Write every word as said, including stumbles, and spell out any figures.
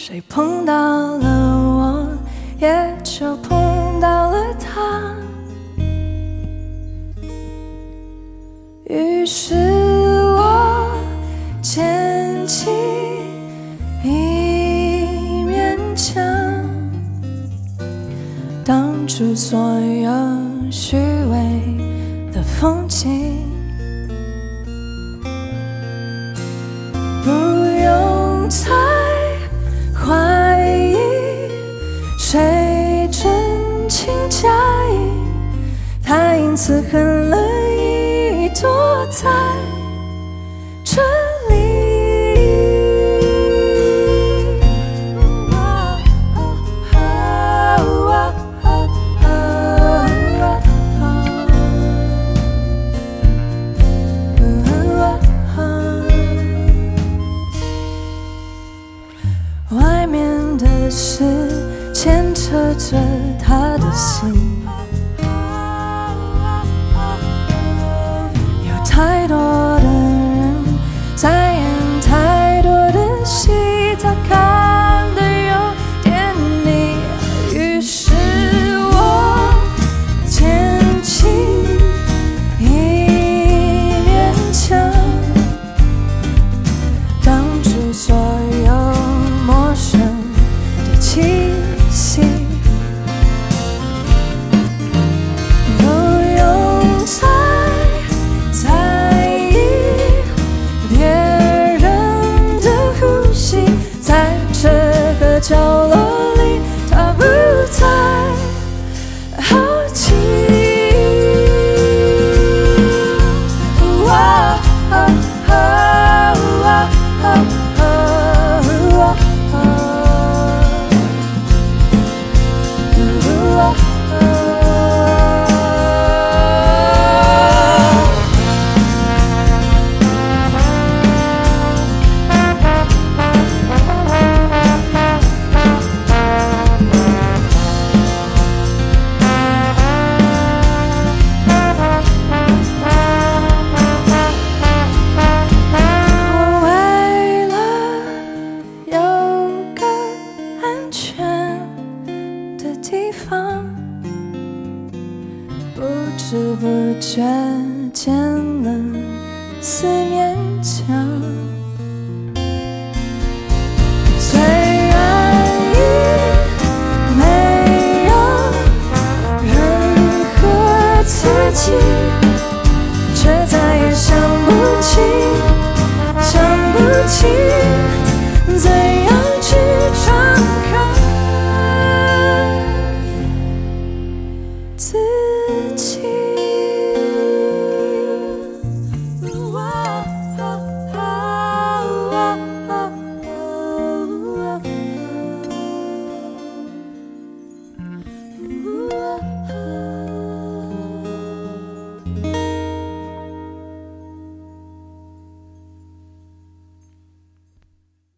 谁碰到了我，也就碰到了他。于是我捡起一面墙，挡住所有虚伪的风景。不用猜怀疑谁真情假意，他因此恨了一朵在这里。外面的事牵扯着他的心，有太多的人在演太多的戏，他看得有点腻。于是我捡起一面墙，挡住所有陌生的气息。不用猜在意别人的呼吸，在这个角落里，他不再好奇。哇啊啊啊啊地方，不知不觉